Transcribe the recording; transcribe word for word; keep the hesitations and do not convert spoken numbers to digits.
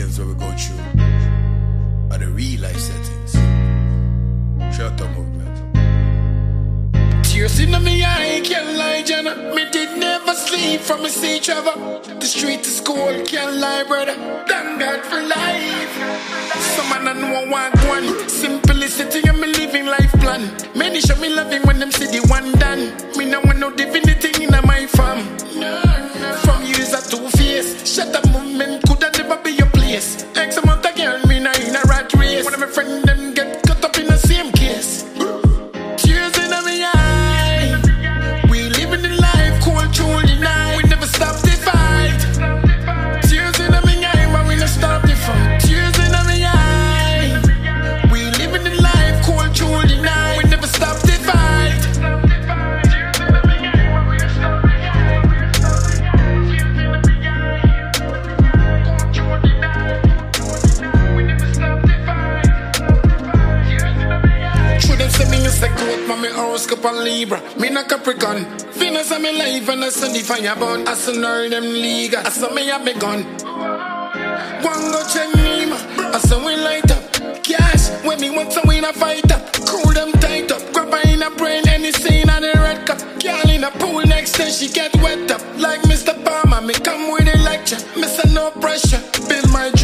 pains where we go through are the real life settings. Shut up, movement. Tears in me eye, can't lie, Jenna. Me did never sleep from a sea travel. The street to school, can't lie, brother. Thank God for life. Some man I know want one. Simplicity and me living life plan. Many show me loving when them see the one done. Me no want no divinity in my farm. From years at two face. Shut up movement, coulda never be your place. X amount of girl, me not in a rat race. One of my friend them get cut up in the same case. Tears in me eye. We living the life cold through the night. We never stop the fight. Tears in me eye, but we never stop the fight. Tears in me eye. We living the life cold through the night. We never stop the fight. Say growth, my horoscope and Libra. Me na Capricorn. Venus and me life and I saw the fire burn. I saw none them league. I saw me have me gun. One go check me, ma. I saw we light up. Cash, when me want to win a fight up. Cool them tight up. Grab her in a brain, any scene on the red cup. Girl in a pool next day, she get wet up. Like Mister Palmer, me come with a lecture. Mister No pressure. Build my